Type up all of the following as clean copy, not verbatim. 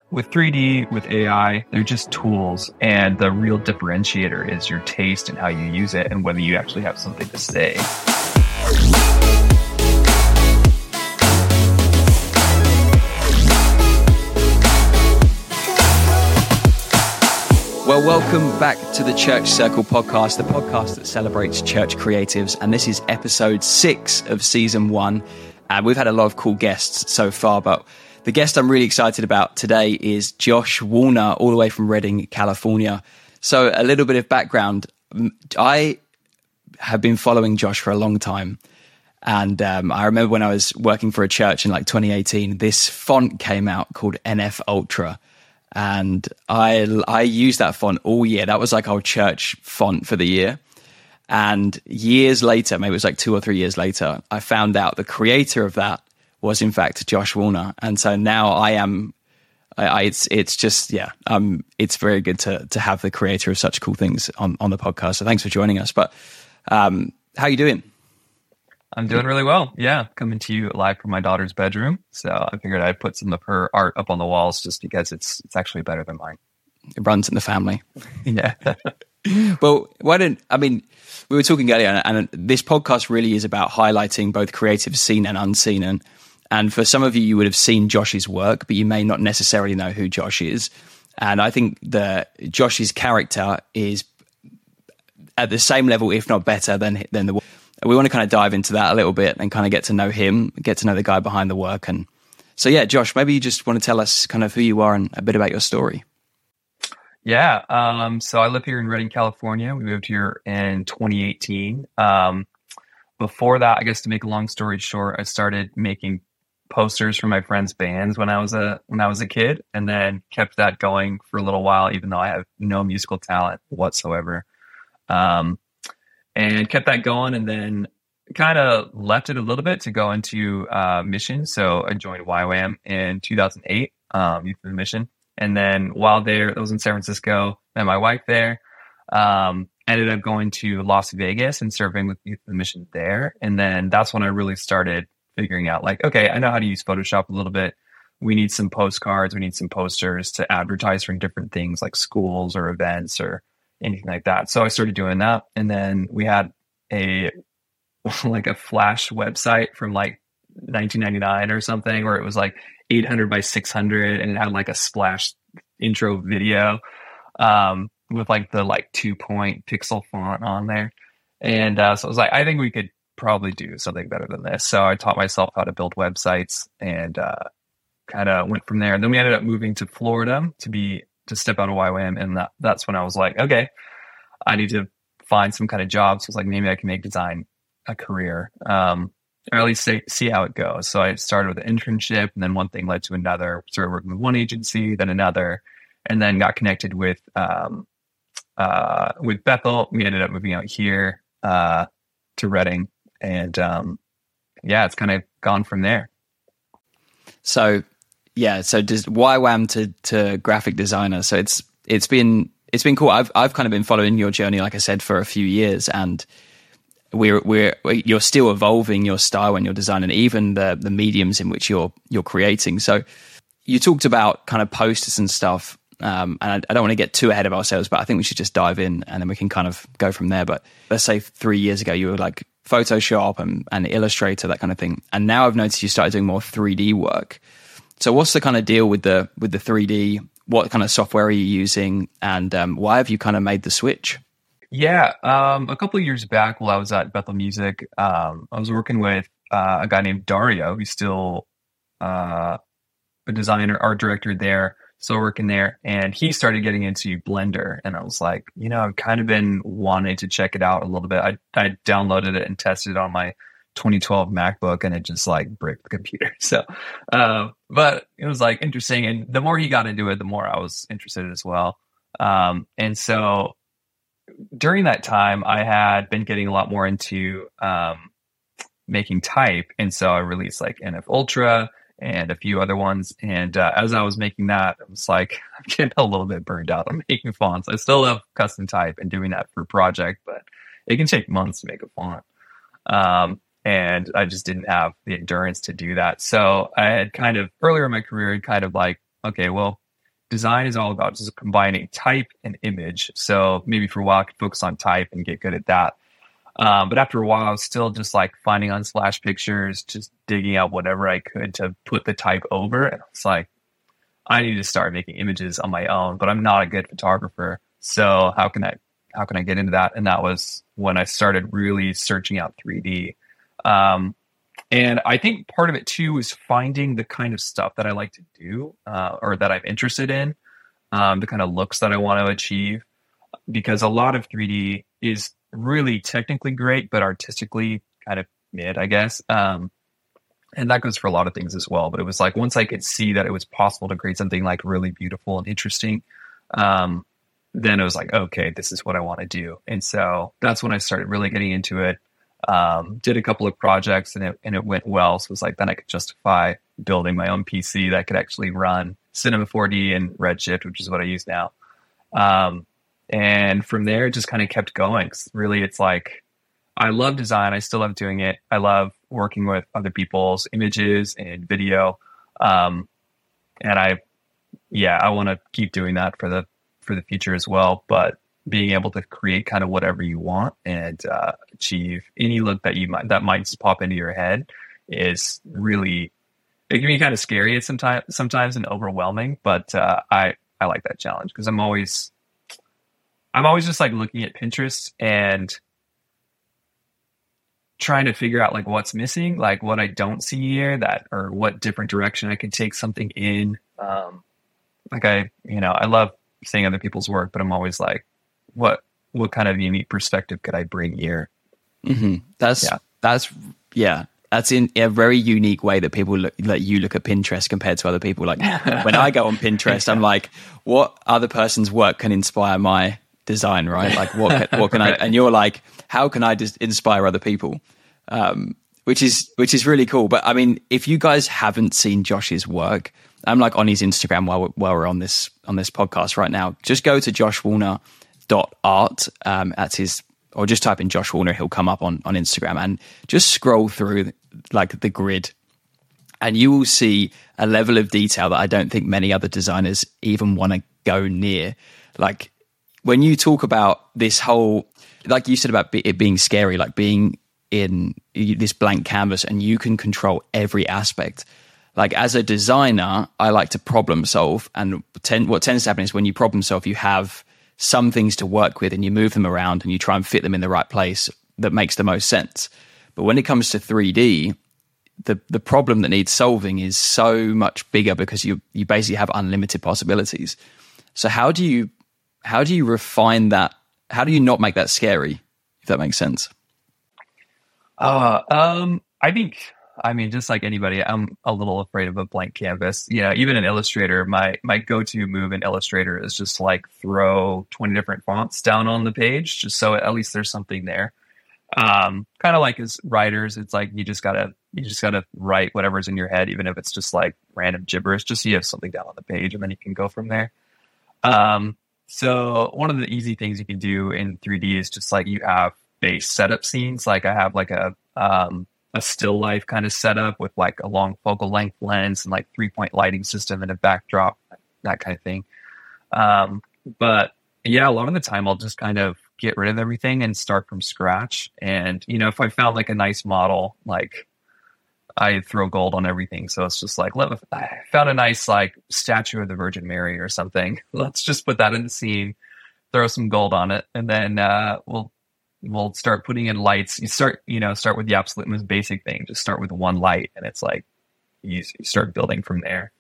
With 3D, with AI, they're just tools. And the real differentiator is your taste and how you use it and whether you actually have something to say. Well, welcome back to the Church Circle podcast, the podcast that celebrates church creatives. And this is episode 6 of season 1. And we've had a lot of cool guests so far, but the guest I'm really excited about today is Josh Wallner, all the way from Redding, California. So a little bit of background. I have been following Josh for a long time. And I remember when I was working for a church in like 2018, this font came out called NF Ultra. And I used that font all year. That was like our church font for the year. And years later, maybe it was like 2 or 3 years later, I found out the creator of that was in fact Josh Wallner. And so now it's very good to have the creator of such cool things on the podcast. So thanks for joining us. But how are you doing? I'm doing really well. Yeah, coming to you live from my daughter's bedroom. So I figured I'd put some of her art up on the walls just because it's actually better than mine. It runs in the family. Yeah. Well, we were talking earlier, and this podcast really is about highlighting both creative seen and unseen. And for some of you, you would have seen Josh's work, but you may not necessarily know who Josh is. And I think Josh's character is at the same level, if not better, than the. We want to kind of dive into that a little bit and kind of get to know him, get to know the guy behind the work. And so, yeah, Josh, maybe you just want to tell us kind of who you are and a bit about your story. Yeah. So I live here in Redding, California. We moved here in 2018. Before that, I guess to make a long story short, I started making posters for my friends' bands when I was a kid, and then kept that going for a little while, even though I have no musical talent whatsoever. And kept that going, and then kind of left it a little bit to go into mission. So I joined YWAM in 2008, Youth of the Mission. And then while there, I was in San Francisco, met my wife there, ended up going to Las Vegas and serving with Youth of the Mission there. And then that's when I really started figuring out, like, okay, I know how to use Photoshop a little bit. We need some postcards, we need some posters to advertise for different things like schools or events or anything like that. So I started doing that. And then we had a Flash website from like 1999 or something, where it was like 800 by 600 and it had like a splash intro video with like the 2-point pixel font on there. And so I was like, I think we could probably do something better than this. So I taught myself how to build websites and kind of went from there. And then we ended up moving to Florida to step out of YWAM, and that's when I was like, okay, I need to find some kind of job. So I was like, maybe I can make design a career, or at least see how it goes. So I started with an internship, and then one thing led to another. Started working with one agency, then another, and then got connected with Bethel. We ended up moving out here to Redding, and it's kind of gone from there. So just YWAM to graphic designer. So it's been cool. I've kind of been following your journey, like I said, for a few years, and you're still evolving your style and your design, and even the mediums in which you're creating. So you talked about kind of posters and stuff, and I don't want to get too ahead of ourselves, but I think we should just dive in and then we can kind of go from there. But let's say 3 years ago, you were like Photoshop and Illustrator, that kind of thing, and now I've noticed you started doing more 3D work. So what's the kind of deal with the 3D? What kind of software are you using? And why have you kind of made the switch? Yeah. A couple of years back, while I was at Bethel Music, I was working with a guy named Dario, who's still a designer, art director there, still working there. And he started getting into Blender. And I was like, I've kind of been wanting to check it out a little bit. I downloaded it and tested it on my 2012 MacBook, and it just like bricked the computer. So, but it was like interesting. And the more he got into it, the more I was interested as well. And so during that time, I had been getting a lot more into making type. And so I released like NF Ultra and a few other ones. And as I was making that, I was like, I'm getting a little bit burned out on making fonts. I still love custom type and doing that for a project, but it can take months to make a font. And I just didn't have the endurance to do that. So I had kind of earlier in my career, kind of like, okay, well, design is all about just combining type and image. So maybe for a while I could focus on type and get good at that. But after a while, I was still just like finding Unsplash pictures, just digging out whatever I could to put the type over. And it's like, I need to start making images on my own, but I'm not a good photographer. So how can I get into that? And that was when I started really searching out 3D. And I think part of it too is finding the kind of stuff that I like to do, or that I'm interested in, the kind of looks that I want to achieve, because a lot of 3D is really technically great, but artistically kind of mid, I guess. And that goes for a lot of things as well. But it was like, once I could see that it was possible to create something like really beautiful and interesting, then it was like, okay, this is what I want to do. And so that's when I started really getting into it. Did a couple of projects and it went well. So it was like, then I could justify building my own PC that could actually run Cinema 4D and Redshift, which is what I use now. And from there, it just kind of kept going. Really, it's like, I love design. I still love doing it. I love working with other people's images and video. And I want to keep doing that for the future as well. But being able to create kind of whatever you want and achieve any look that might just pop into your head is really, it can be kind of scary at sometimes and overwhelming. But I like that challenge, because I'm always just like looking at Pinterest and trying to figure out like what's missing, like what I don't see here, or what different direction I could take something in. I love seeing other people's work, but I'm always like, what kind of unique perspective could I bring here? Mm-hmm. That's in a very unique way that people you look at Pinterest compared to other people. Like when I go on Pinterest, I'm like, what other person's work can inspire my design, right? Like what can I, and you're like, how can I just inspire other people? Which is really cool. But I mean, if you guys haven't seen Josh's work, I'm like on his Instagram while we're on this podcast right now. Just go to joshwallner.art at his, or just type in Josh Wallner, he'll come up on Instagram, and just scroll through like the grid, and you will see a level of detail that I don't think many other designers even want to go near. Like when you talk about this whole, like you said about it being scary, like being in this blank canvas and you can control every aspect. Like as a designer, I like to problem solve, and what tends to happen is when you problem solve, you have some things to work with and you move them around and you try and fit them in the right place that makes the most sense. But when it comes to 3D, the problem that needs solving is so much bigger, because you basically have unlimited possibilities. So how do you refine that? How do you not make that scary, if that makes sense? I mean, just like anybody, I'm a little afraid of a blank canvas. Even in Illustrator, my go-to move in Illustrator is just like throw 20 different fonts down on the page, just so at least there's something there. Kind of like as writers, it's like you just gotta write whatever's in your head, even if it's just like random gibberish, just so you have something down on the page, and then you can go from there. So one of the easy things you can do in 3D is just like you have base setup scenes. Like I have like a still life kind of setup with like a long focal length lens and like 3-point lighting system and a backdrop, that kind of thing. But yeah, a lot of the time I'll just kind of get rid of everything and start from scratch. And, if I found like a nice model, like I throw gold on everything. So it's just like, I found a nice like statue of the Virgin Mary or something. Let's just put that in the scene, throw some gold on it. And then we'll start putting in lights. You start with the absolute most basic thing. Just start with one light, and it's like you start building from there.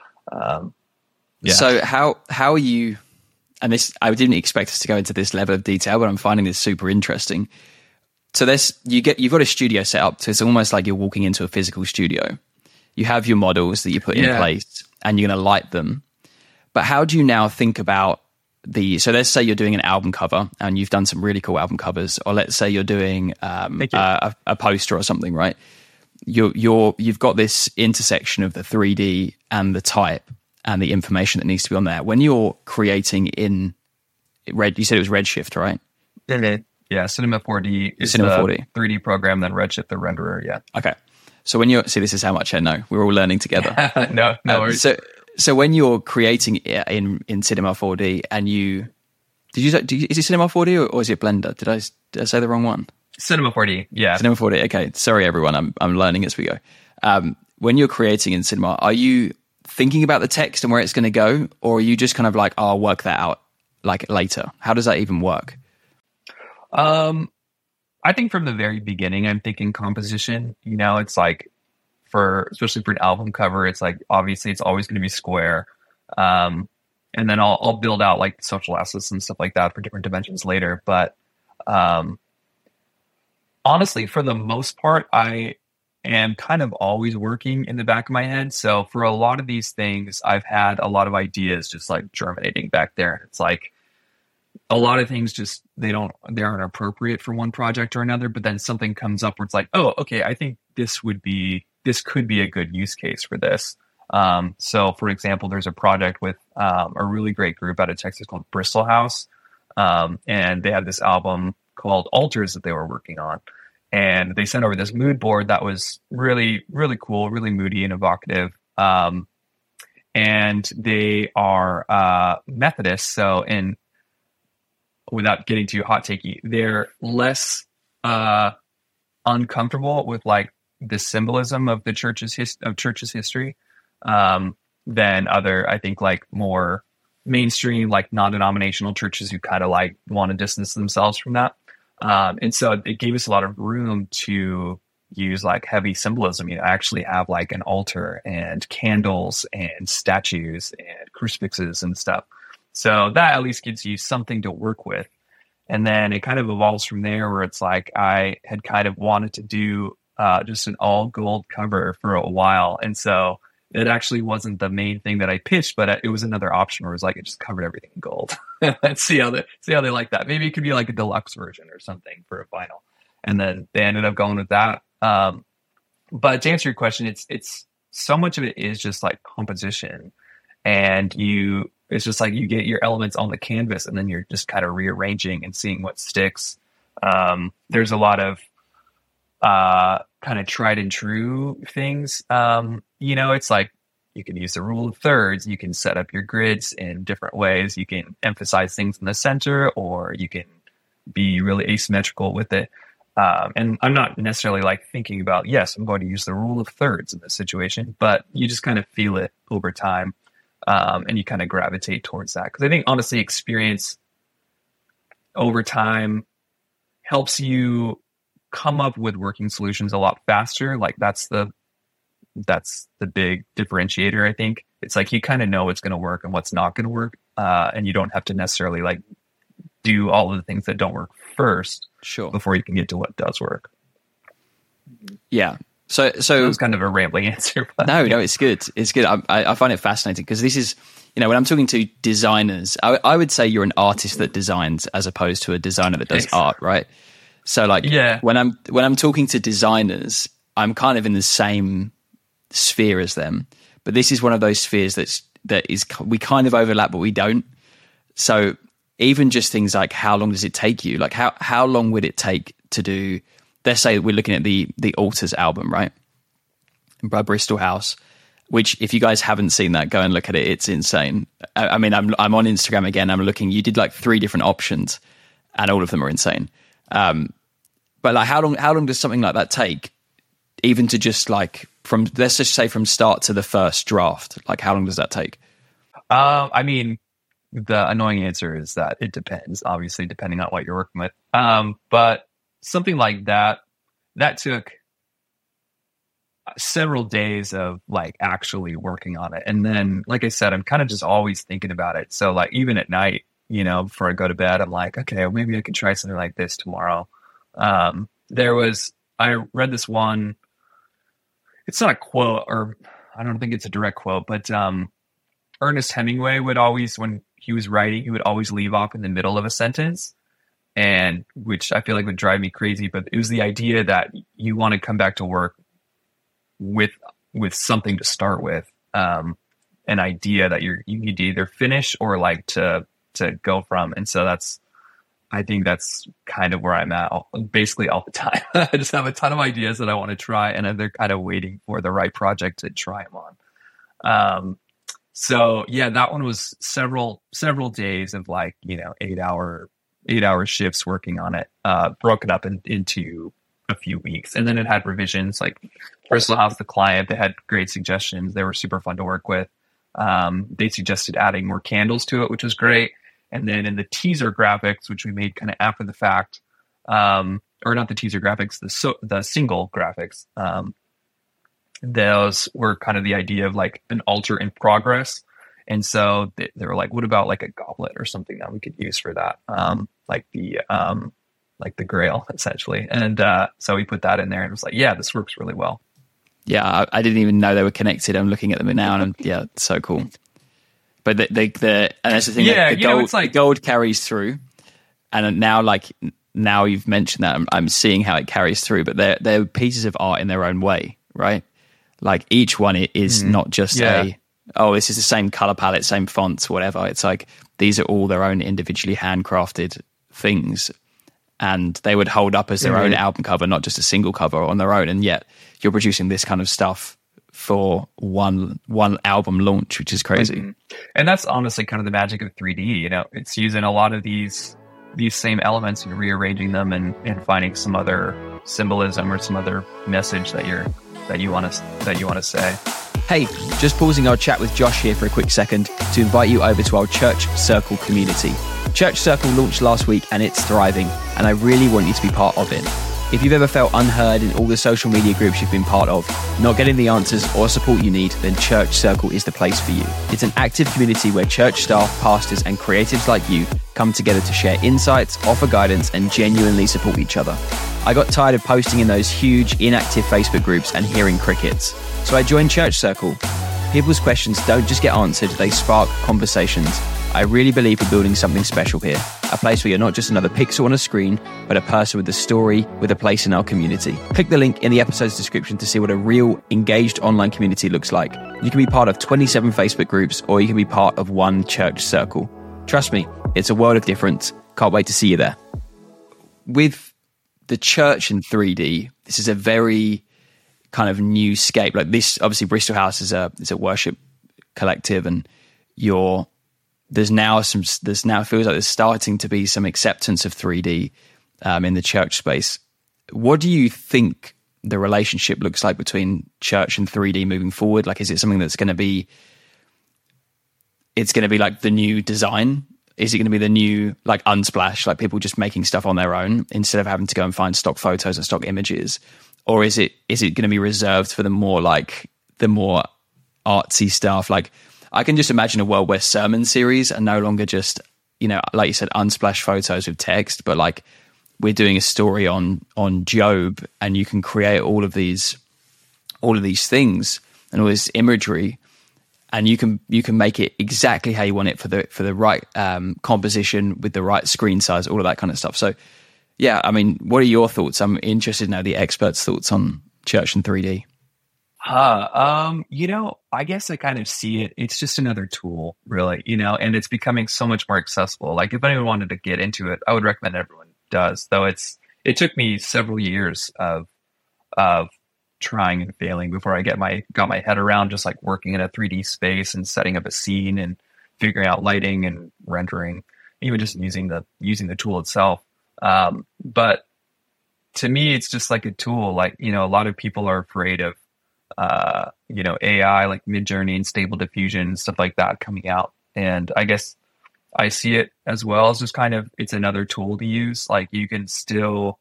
So how are you? And this, I didn't expect us to go into this level of detail, but I'm finding this super interesting. So you've got a studio set up. So it's almost like you're walking into a physical studio. You have your models that you put in place, and you're going to light them. But how do you now think about so let's say you're doing an album cover and you've done some really cool album covers, or let's say you're doing a poster or something, right? You've got this intersection of the 3D and the type and the information that needs to be on there. When you're creating in you said it was Redshift, right? Yeah, Cinema 4D is the 3D program, then Redshift the renderer, yeah. Okay. So this is how much I know. We're all learning together. No worries. So when you're creating it in Cinema 4D, and is it Cinema 4D or is it Blender? Did I say the wrong one? Cinema 4D, yeah. Cinema 4D. Okay, sorry everyone. I'm learning as we go. When you're creating in Cinema, are you thinking about the text and where it's going to go, or are you just kind of like, oh, I'll work that out like later? How does that even work? I think from the very beginning, I'm thinking composition. It's like especially for an album cover, it's like obviously it's always going to be square. And then I'll build out like social assets and stuff like that for different dimensions later. But honestly, for the most part, I am kind of always working in the back of my head. So for a lot of these things, I've had a lot of ideas just like germinating back there. It's like a lot of things just they aren't appropriate for one project or another, but then something comes up where it's like, oh, okay, I think this could be a good use case for this. So for example, there's a project with a really great group out of Texas called Bristol House. And they had this album called Altars that they were working on. And they sent over this mood board that was really, really cool, really moody and evocative. And they are Methodists. So without getting too hot takey, they're less uncomfortable with like the symbolism of the church's history than other, I think, like more mainstream, like non-denominational churches who kind of like want to distance themselves from that. And so it gave us a lot of room to use like heavy symbolism. Actually have like an altar and candles and statues and crucifixes and stuff. So that at least gives you something to work with. And then it kind of evolves from there where it's like I had kind of wanted to do just an all gold cover for a while. And so it actually wasn't the main thing that I pitched, but it was another option where it was like, it just covered everything in gold. Let's see how they like that. Maybe it could be like a deluxe version or something for a vinyl. And then they ended up going with that. But to answer your question, it's so much of it is just like composition, and it's just like you get your elements on the canvas and then you're just kind of rearranging and seeing what sticks. There's a lot of kind of tried and true things. It's like you can use the rule of thirds. You can set up your grids in different ways. You can emphasize things in the center, or you can be really asymmetrical with it. And I'm not necessarily like thinking about, yes, I'm going to use the rule of thirds in this situation, but you just kind of feel it over time. And you kind of gravitate towards that. Because I think, honestly, experience over time helps you come up with working solutions a lot faster. Like that's the big differentiator, I think. It's like you kind of know what's going to work and what's not going to work. And you don't have to necessarily like do all of the things that don't work first before you can get to what does work. Yeah. So it was kind of a rambling answer. But no, it's good. It's good. I find it fascinating because this is, when I'm talking to designers, I would say you're an artist that designs as opposed to a designer that does art, right? So like, yeah. when I'm talking to designers, I'm kind of in the same sphere as them, but this is one of those spheres that is we kind of overlap, but we don't. So even just things like how long does it take you? Like how long would it take to do? Let's say we're looking at the Altars album, right? By Bristol House, which if you guys haven't seen that, go and look at it. It's insane. I mean, I'm on Instagram again. I'm looking. You did like 3 different options, and all of them are insane. But like, how long does something like that take? Even to just like let's just say from start to the first draft. Like, how long does that take? I mean, the annoying answer is that it depends. Obviously, depending on what you're working with. But something like that took several days of like actually working on it. And then, like I said, I'm kind of just always thinking about it. So like even at night, before I go to bed, I'm like, okay, well, maybe I could try something like this tomorrow. I read this one, it's not a quote, or I don't think it's a direct quote, but Ernest Hemingway would always, when he was writing, he would always leave off in the middle of a sentence. And which I feel like would drive me crazy, but it was the idea that you want to come back to work with something to start with, an idea that you need to either finish or like to go from. And so I think that's kind of where I'm at basically all the time. I just have a ton of ideas that I want to try, and they're kind of waiting for the right project to try them on. So yeah, that one was several days of like, 8-hour shifts working on it, broken up into a few weeks. And then it had revisions. Like Bristol House, the client, they had great suggestions. They were super fun to work with. They suggested adding more candles to it, which was great. And then in the teaser graphics, which we made kind of after the fact, or not the teaser graphics, the single graphics, those were kind of the idea of like an altar in progress. And so they were like, what about like a goblet or something that we could use for that? Like the Grail, essentially. And so we put that in there and it was like, yeah, this works really well. Yeah, I didn't even know they were connected. I'm looking at them now and yeah, it's so cool. But and that's the thing, yeah, the gold carries through. And now you've mentioned that, I'm seeing how it carries through, but they're pieces of art in their own way, right? Like each one is not just this is the same color palette, same fonts, whatever. It's like these are all their own individually handcrafted things, and they would hold up as their own album cover, not just a single cover on their own. And yet you're producing this kind of stuff for one album launch, which is crazy. Mm-hmm. And that's honestly kind of the magic of 3D. It's using a lot of these same elements and rearranging them and finding some other symbolism or some other message that you want to say. Hey, just pausing our chat with Josh here for a quick second to invite you over to our Church Circle community. Church Circle launched last week and it's thriving, and I really want you to be part of it. If you've ever felt unheard in all the social media groups you've been part of, not getting the answers or support you need, then Church Circle is the place for you. It's an active community where church staff, pastors, and creatives like you come together to share insights, offer guidance, and genuinely support each other. I got tired of posting in those huge, inactive Facebook groups and hearing crickets. So I joined Church Circle. People's questions don't just get answered, they spark conversations. I really believe we're building something special here. A place where you're not just another pixel on a screen, but a person with a story, with a place in our community. Click the link in the episode's description to see what a real, engaged online community looks like. You can be part of 27 Facebook groups, or you can be part of one Church Circle. Trust me, it's a world of difference. Can't wait to see you there. With the church in 3D, this is a very kind of new scape. Like this, obviously Bristol House is a worship collective, and there's now feels like there's starting to be some acceptance of 3D in the church space. What do you think the relationship looks like between church and 3D moving forward? Like, is it something that's going to be like the new design? Is it going to be the new like Unsplash, like people just making stuff on their own instead of having to go and find stock photos and stock images? Or is it going to be reserved for the more artsy stuff? Like, I can just imagine a world where sermon series are no longer just, like you said, Unsplash photos with text, but like we're doing a story on Job, and you can create all of these things and all this imagery, and you can make it exactly how you want it for the right composition with the right screen size, all of that kind of stuff. So yeah, I mean, what are your thoughts? I'm interested to know the experts' thoughts on church in 3D. I guess I kind of see it. It's just another tool, really, and it's becoming so much more accessible. Like if anyone wanted to get into it, I would recommend everyone does, though it took me several years of trying and failing before I got my head around just like working in a 3D space and setting up a scene and figuring out lighting and rendering, even just using the tool itself. But to me, it's just like a tool. Like, a lot of people are afraid of AI like Midjourney and Stable Diffusion and stuff like that coming out. And I guess I see it as well as just kind of, it's another tool to use. Like you can still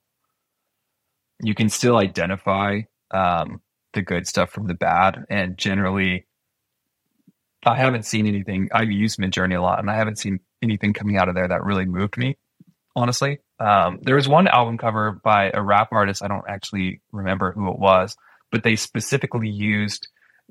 identify the good stuff from the bad. And generally I haven't seen anything. I've used Midjourney a lot and I haven't seen anything coming out of there that really moved me, honestly. There was one album cover by a rap artist. I don't actually remember who it was, but they specifically used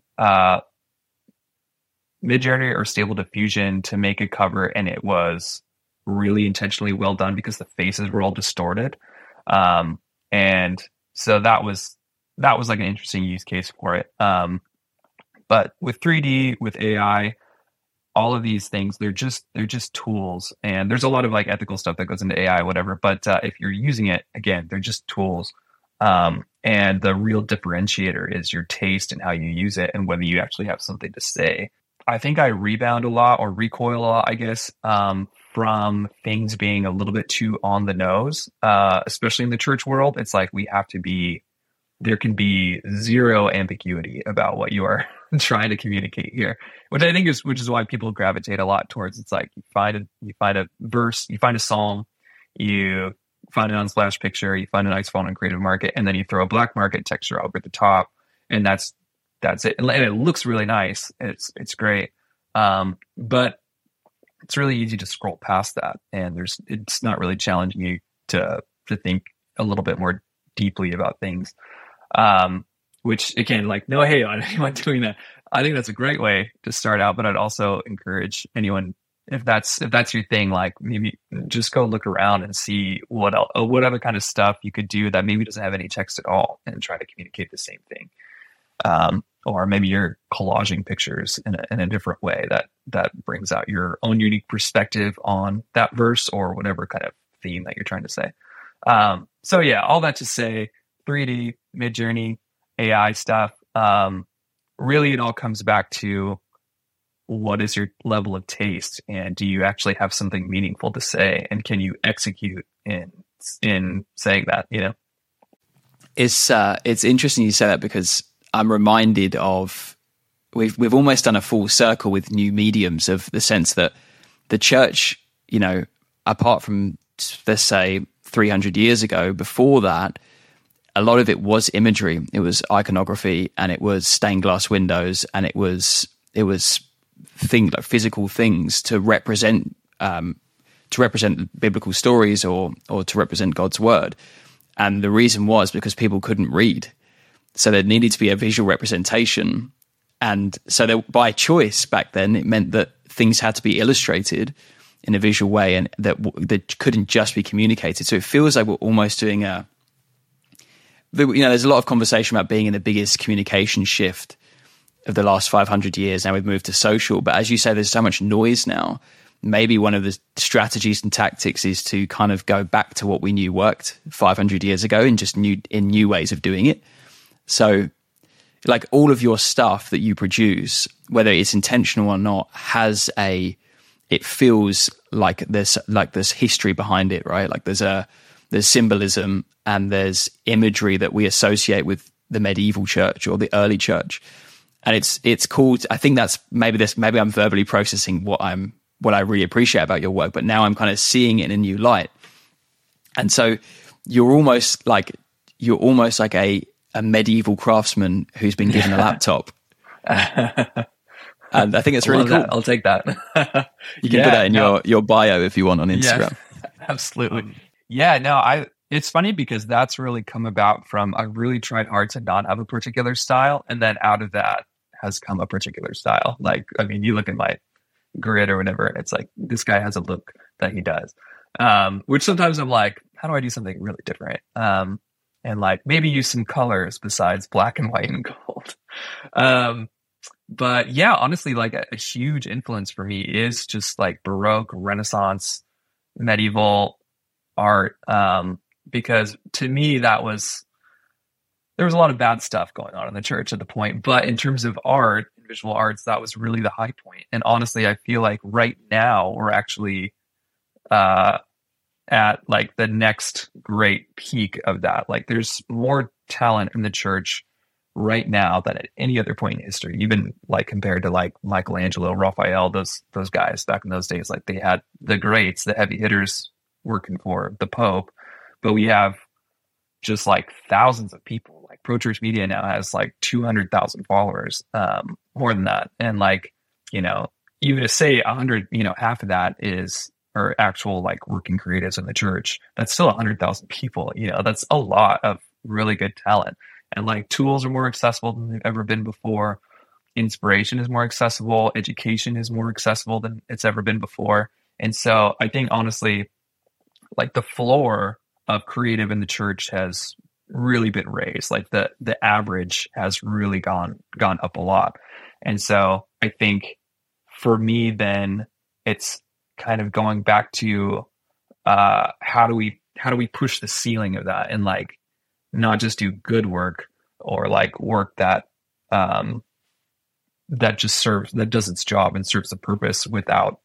Midjourney or Stable Diffusion to make a cover, and it was really intentionally well done because the faces were all distorted. And so that was like an interesting use case for it. But with 3D, with AI, all of these things, they're just tools, and there's a lot of like ethical stuff that goes into AI, whatever. But if you're using it, again, they're just tools. And the real differentiator is your taste and how you use it and whether you actually have something to say. I think I rebound a lot or recoil a lot, I guess, from things being a little bit too on the nose, especially in the church world. It's like there can be zero ambiguity about what you are trying to communicate here, which is why people gravitate a lot towards. It's like you find a verse, you find a psalm, you find an Unsplash picture, you find a nice font in Creative Market, and then you throw a black market texture over the top, and that's it. And it looks really nice. It's great, but it's really easy to scroll past that, and it's not really challenging you to think a little bit more deeply about things. Which again, like, no hate on anyone doing that. I think that's a great way to start out, but I'd also encourage anyone, if that's your thing, like maybe just go look around and see what other kind of stuff you could do that maybe doesn't have any text at all, and try to communicate the same thing. Or maybe you're collaging pictures in a different way that brings out your own unique perspective on that verse or whatever kind of theme that you're trying to say. So yeah, all that to say, 3D, Midjourney, AI stuff. Really, it all comes back to what is your level of taste, and do you actually have something meaningful to say, and can you execute in saying that? It's interesting you say that, because I'm reminded of we've almost done a full circle with new mediums, of the sense that the church, apart from, let's say, 300 years ago, before that, a lot of it was imagery. It was iconography, and it was stained glass windows, and it was things like physical things to represent biblical stories or to represent God's word. And the reason was because people couldn't read, so there needed to be a visual representation. And so by choice back then, it meant that things had to be illustrated in a visual way, and that couldn't just be communicated. So it feels like we're almost doing there's a lot of conversation about being in the biggest communication shift of the last 500 years. Now we've moved to social, but as you say, there's so much noise now. Maybe one of the strategies and tactics is to kind of go back to what we knew worked 500 years ago, and just new ways of doing it. So like all of your stuff that you produce, whether it's intentional or not, it feels like there's history behind it, right? Like there's symbolism, and there's imagery that we associate with the medieval church or the early church. And it's called, I think that's maybe I'm verbally processing what I really appreciate about your work, but now I'm kind of seeing it in a new light. And so you're almost like a medieval craftsman who's been given a laptop. And I think it's really cool. That. I'll take that. You can put that in your bio if you want on Instagram. Yeah, absolutely. It's funny because that's really come about from, I really tried hard to not have a particular style, and then out of that has come a particular style. Like, I mean, you look at my grid or whatever, and it's like, this guy has a look that he does. Which sometimes I'm like, how do I do something really different? And like maybe use some colors besides black and white and gold. But yeah, honestly, like a huge influence for me is just like Baroque, Renaissance, medieval art. Because to me, there was a lot of bad stuff going on in the church at the point. But in terms of art, visual arts, that was really the high point. And honestly, I feel like right now we're actually at like the next great peak of that. Like there's more talent in the church right now than at any other point in history, even like compared to like Michelangelo, Raphael, those guys back in those days. Like they had the greats, the heavy hitters working for the Pope. But we have just like thousands of people. Like Pro Church Media now has like 200,000 followers, more than that. And like, even to say 100, half of that are actual like working creatives in the church. That's still 100,000 people. That's a lot of really good talent. And like tools are more accessible than they've ever been before. Inspiration is more accessible. Education is more accessible than it's ever been before. And so I think honestly, like the floor of creative in the church has really been raised. Like the average has really gone up a lot. And so I think for me, then it's kind of going back to how do we push the ceiling of that, and like not just do good work or like work that that does its job and serves the purpose without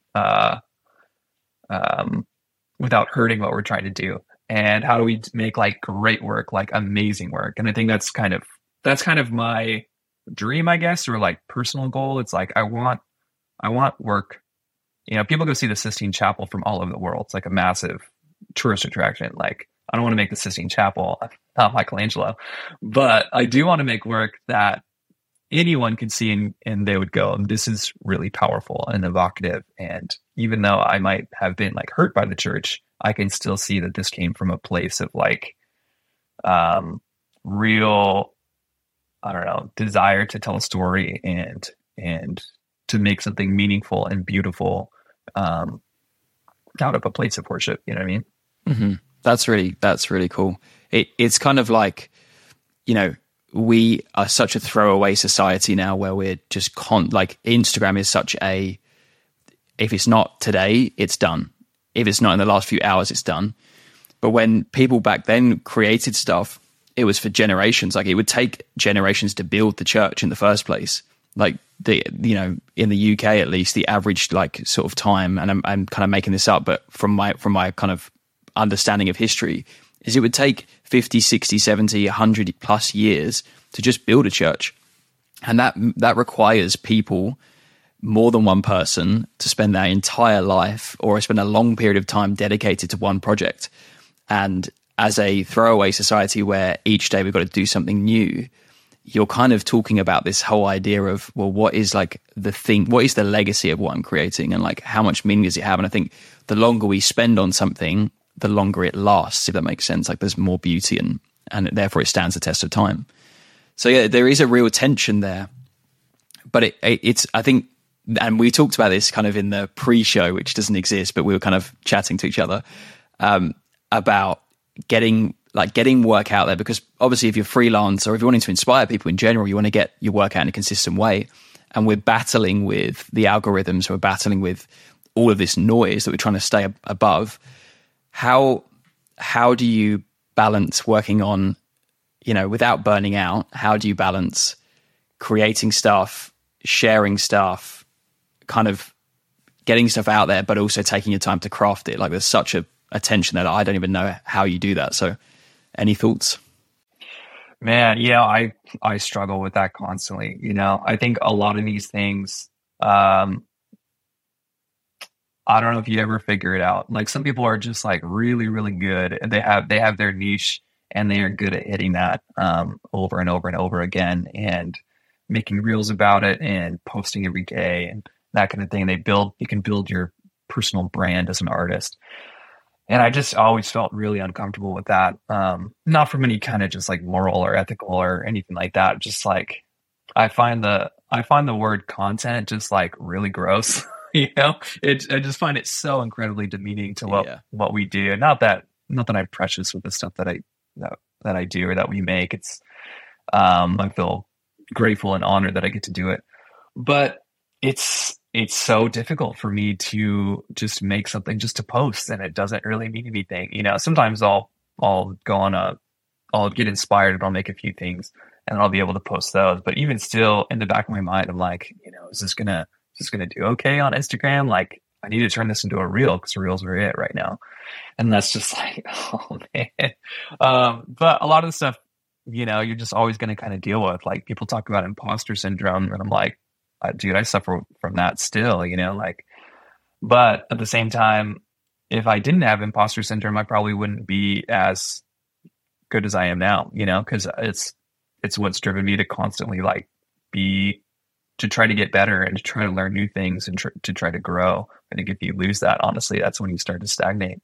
hurting what we're trying to do. And how do we make like great work, like amazing work? And I think that's kind of my dream, I guess, or like personal goal. It's like I want work. People go see the Sistine Chapel from all over the world. It's like a massive tourist attraction. Like, I don't want to make the Sistine Chapel, not Michelangelo, but I do want to make work that anyone could see and they would go, this is really powerful and evocative. And even though I might have been like hurt by the church, I can still see that this came from a place of like real, I don't know, desire to tell a story and to make something meaningful and beautiful out of a place of worship. You know what I mean? Mm-hmm. That's really cool. It's kind of like, we are such a throwaway society now where we're just like Instagram is such a, if it's not today, it's done. If it's not in the last few hours, it's done. But when people back then created stuff, it was for generations. Like, it would take generations to build the church in the first place. Like in the UK, at least, the average like sort of time, and I'm kind of making this up, but from my kind of understanding of history, is it would take 50, 60, 70, 100 plus years to just build a church. And that requires people, more than one person, to spend their entire life or spend a long period of time dedicated to one project. And as a throwaway society where each day we've got to do something new, you're kind of talking about this whole idea of, well, what is like the thing, what is the legacy of what I'm creating, and like how much meaning does it have? And I think the longer we spend on something, the longer it lasts, if that makes sense. Like, there's more beauty and therefore it stands the test of time. So yeah, there is a real tension there. But it's, I think, and we talked about this kind of in the pre-show, which doesn't exist, but we were kind of chatting to each other about getting work out there, because obviously if you're freelance or if you're wanting to inspire people in general, you want to get your work out in a consistent way. And we're battling with the algorithms, we're battling with all of this noise that we're trying to stay above. How do you balance working on, without burning out? How do you balance creating stuff, sharing stuff, kind of getting stuff out there, but also taking your time to craft it? Like, there's such a tension that I don't even know how you do that. So any thoughts? Man, I struggle with that constantly. I think a lot of these things, I don't know if you ever figure it out. Like, some people are just like really, really good, and they have their niche, and they are good at hitting that over and over and over again, and making reels about it and posting every day and that kind of thing. You can build your personal brand as an artist. And I just always felt really uncomfortable with that. Not from any kind of just like moral or ethical or anything like that. Just like, I find the word content just like really gross. I just find it so incredibly demeaning to what we do. Not that I'm precious with the stuff that I do or that we make. It's I feel grateful and honored that I get to do it, but it's so difficult for me to just make something just to post, and it doesn't really mean anything. Sometimes I'll go on I'll get inspired and I'll make a few things and I'll be able to post those. But even still, in the back of my mind, I'm like, is this gonna do okay on Instagram? Like, I need to turn this into a reel, because reels are it right now. And that's just like, oh man. But a lot of the stuff, you're just always going to kind of deal with. Like, people talk about imposter syndrome, and I'm like, dude, I suffer from that still, but at the same time, if I didn't have imposter syndrome, I probably wouldn't be as good as I am now, because it's what's driven me to constantly like to try to get better and to try to learn new things and to try to grow. I think if you lose that, honestly, that's when you start to stagnate.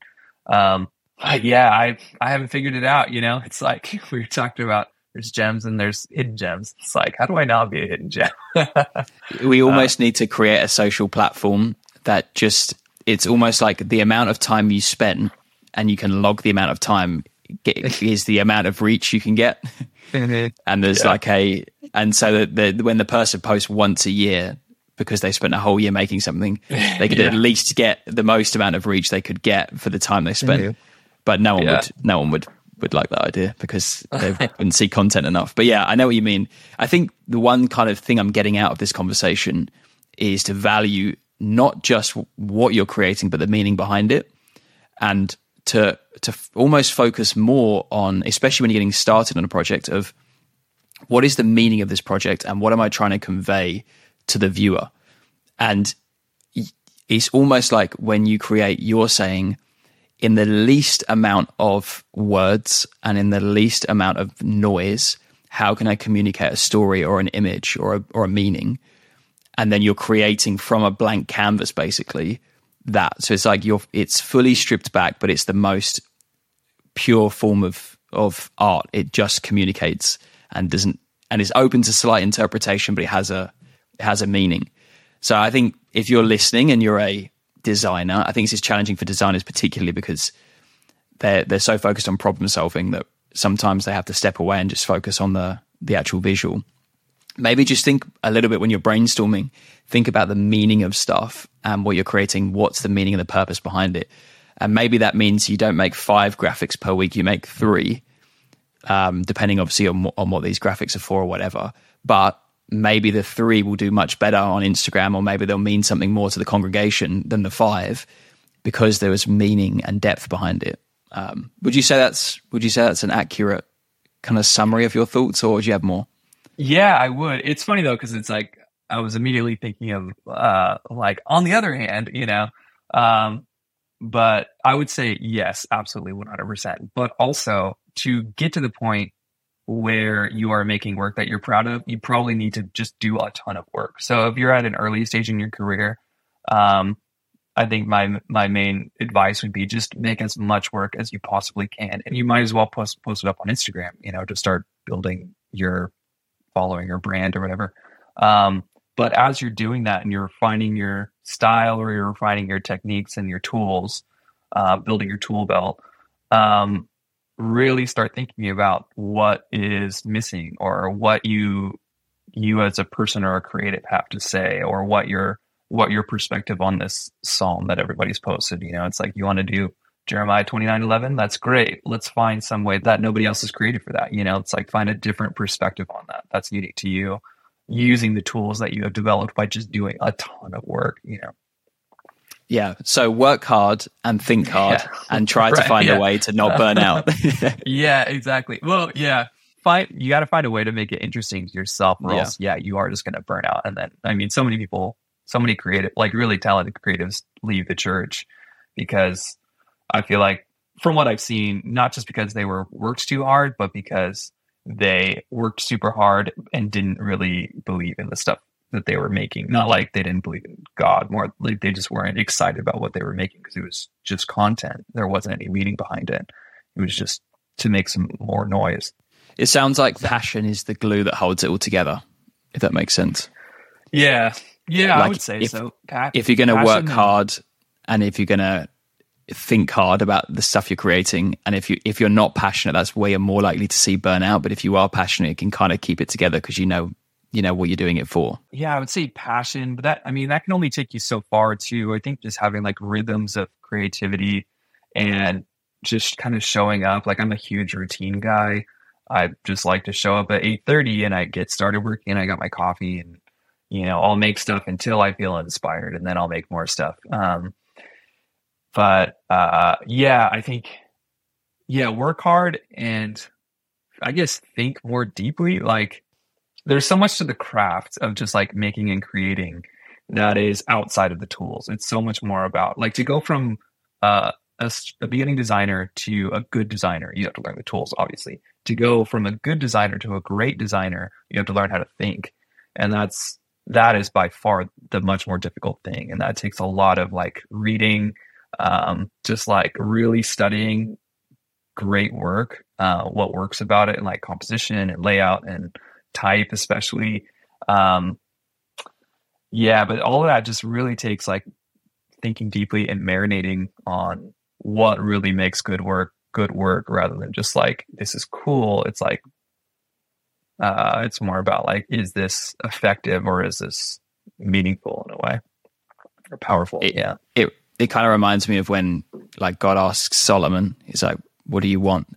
I haven't figured it out. It's like we were talking about, there's gems and there's hidden gems. It's like, how do I not be a hidden gem? We almost need to create a social platform that it's almost like the amount of time you spend, and you can log the amount of time is the amount of reach you can get. And there's and so that when the person posts once a year, because they spent a whole year making something, they could at least get the most amount of reach they could get for the time they spent. But no one would would like that idea because they wouldn't see content enough. But yeah, I know what you mean. I think the one kind of thing I'm getting out of this conversation is to value not just what you're creating, but the meaning behind it, and to almost focus more on, especially when you're getting started on a project, of what is the meaning of this project and what am I trying to convey to the viewer. And it's almost like when you create, you're saying, in the least amount of words and in the least amount of noise, how can I communicate a story or an image or a meaning? And then you're creating from a blank canvas, basically, that. So it's like it's fully stripped back, but it's the most pure form of art. It just communicates and is open to slight interpretation, but it has a meaning. So I think if you're listening and you're a designer, I think this is challenging for designers, particularly because they're so focused on problem solving that sometimes they have to step away and just focus on the actual visual. Maybe just think a little bit when you're brainstorming, think about the meaning of stuff and what you're creating. What's the meaning and the purpose behind it? And maybe that means you don't make 5 graphics per week, you make 3, depending obviously on what these graphics are for or whatever. But maybe the 3 will do much better on Instagram, or maybe they'll mean something more to the congregation than the 5 because there was meaning and depth behind it. Would you say that's an accurate kind of summary of your thoughts, or would you have more? Yeah, I would. It's funny though, because it's like I was immediately thinking of like on the other hand, but I would say yes, absolutely, 100%. But also to get to the point where you are making work that you're proud of, you probably need to just do a ton of work. So if you're at an early stage in your career, I think my main advice would be just make as much work as you possibly can, and you might as well post it up on Instagram, to start building your following your brand or whatever. But as you're doing that and you're refining your style or you're refining your techniques and your tools, building your tool belt, really start thinking about what is missing or what you as a person or a creative have to say, or what your perspective on this psalm that everybody's posted. It's like, you want to do Jeremiah 29:11, that's great. Let's find some way that nobody else has created for that. It's like, find a different perspective on that that's unique to you, using the tools that you have developed by just doing a ton of work. Yeah. So work hard and think hard and try to find a way to not burn out. Yeah, exactly. Well, yeah. You got to find a way to make it interesting to yourself, or else, you are just going to burn out. And then, so many people, so many creative, like really talented creatives, leave the church because I feel like, from what I've seen, not just because they worked too hard, but because they worked super hard and didn't really believe in the stuff that they were making. Not like they didn't believe in God, more like they just weren't excited about what they were making because it was just content. There wasn't any meaning behind it. It was just to make some more noise. It sounds like passion is the glue that holds it all together, if that makes sense. Yeah. Yeah, like I would say so. If you're going to work hard and if you're going to think hard about the stuff you're creating, and if you're not passionate, that's where you're more likely to see burnout. But if you are passionate, you can kind of keep it together because you know what you're doing it for. Yeah, I would say passion, but that can only take you so far too. I think just having like rhythms of creativity and just kind of showing up. Like, I'm a huge routine guy. I just like to show up at 8:30 and I get started working. I got my coffee and I'll make stuff until I feel inspired, and then I'll make more stuff. I think, work hard and I guess think more deeply. Like, there's so much to the craft of just like making and creating that is outside of the tools. It's so much more about, like, to go from a beginning designer to a good designer, you have to learn the tools, obviously. To go from a good designer to a great designer, you have to learn how to think. And that is by far the much more difficult thing. And that takes a lot of like reading, just like really studying great work, what works about it, and like composition and layout and type, especially. But all of that just really takes like thinking deeply and marinating on what really makes good work, rather than just like, this is cool. It's like, it's more about like, is this effective or is this meaningful in a way, or powerful? It kind of reminds me of when like God asks Solomon, he's like, what do you want?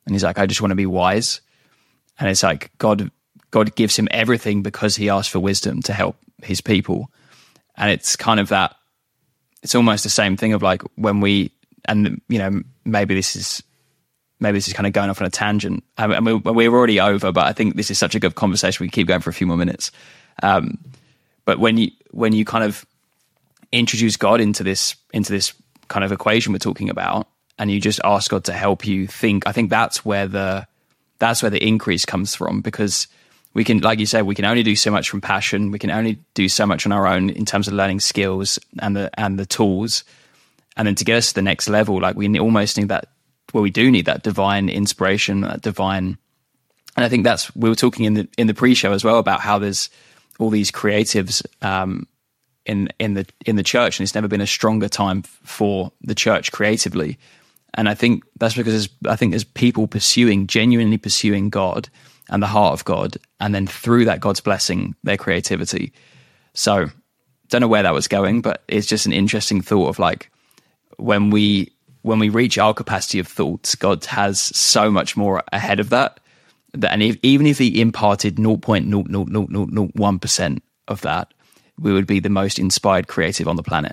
And he's like, I just want to be wise. And it's like God gives him everything because he asked for wisdom to help his people. And it's kind of that, it's almost the same thing of like when we, and you know, maybe this is kind of going off on a tangent. I mean, we're already over, but I think this is such a good conversation. We can keep going for a few more minutes. But when you kind of introduce God into this kind of equation we're talking about, and you just ask God to help you think, I think that's where the increase comes from, because we can, like you said, we can only do so much from passion. We can only do so much on our own in terms of learning skills and the tools. And then to get us to the next level, like we almost need that, well, we do need that divine inspiration, that divine. And I think we were talking in the pre-show as well about how there's all these creatives in the church, and it's never been a stronger time for the church creatively. And I think that's because there's people genuinely pursuing God and the heart of God, and then through that, God's blessing their creativity. So don't know where that was going, but it's just an interesting thought of like, when we reach our capacity of thoughts, God has so much more ahead of that. And even if he imparted 0.00001% of that, we would be the most inspired creative on the planet.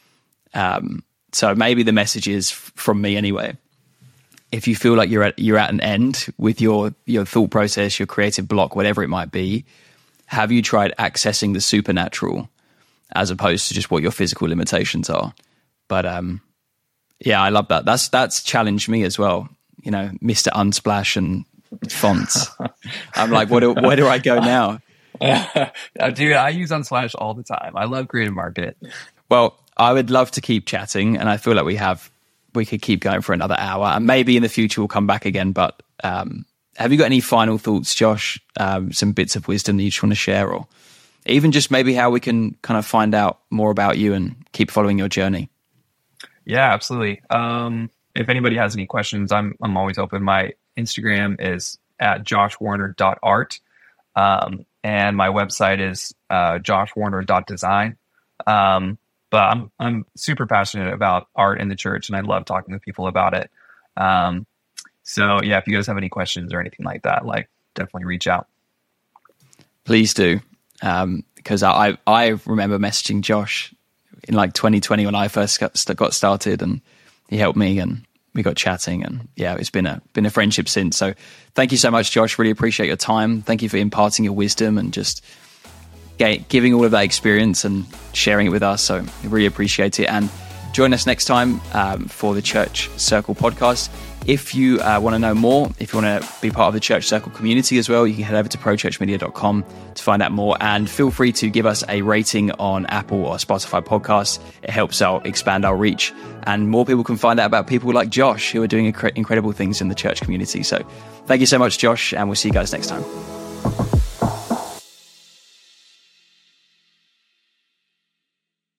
So maybe the message is from me anyway. If you feel like you're at an end with your thought process, your creative block, whatever it might be, have you tried accessing the supernatural as opposed to just what your physical limitations are? But yeah, I love that. That's challenged me as well. You know, Mr. Unsplash and fonts. I'm like, where do I go now? Dude, I use Unsplash all the time. I love Creative Market. Well, I would love to keep chatting, and I feel like we could keep going for another hour, and maybe in the future we'll come back again. But have you got any final thoughts, Josh? Some bits of wisdom that you just want to share, or even just maybe how we can kind of find out more about you and keep following your journey? Yeah, absolutely. If anybody has any questions, I'm always open. My Instagram is at joshwarner.art. And my website is joshwarner.design. But I'm super passionate about art in the church, and I love talking to people about it. So yeah, if you guys have any questions or anything like that, like definitely reach out. Please do. Because I remember messaging Josh in like 2020 when I first got started, and he helped me and we got chatting, and yeah, it's been a friendship since. So thank you so much, Josh. Really appreciate your time. Thank you for imparting your wisdom and just giving all of that experience and sharing it with us. So I really appreciate it. And join us next time for the Church Circle podcast. If you want to know more, if you want to be part of the Church Circle community as well, you can head over to prochurchmedia.com to find out more. And feel free to give us a rating on Apple or Spotify podcasts. It helps expand our reach, and more people can find out about people like Josh who are doing incredible things in the church community. So thank you so much, Josh, and we'll see you guys next time.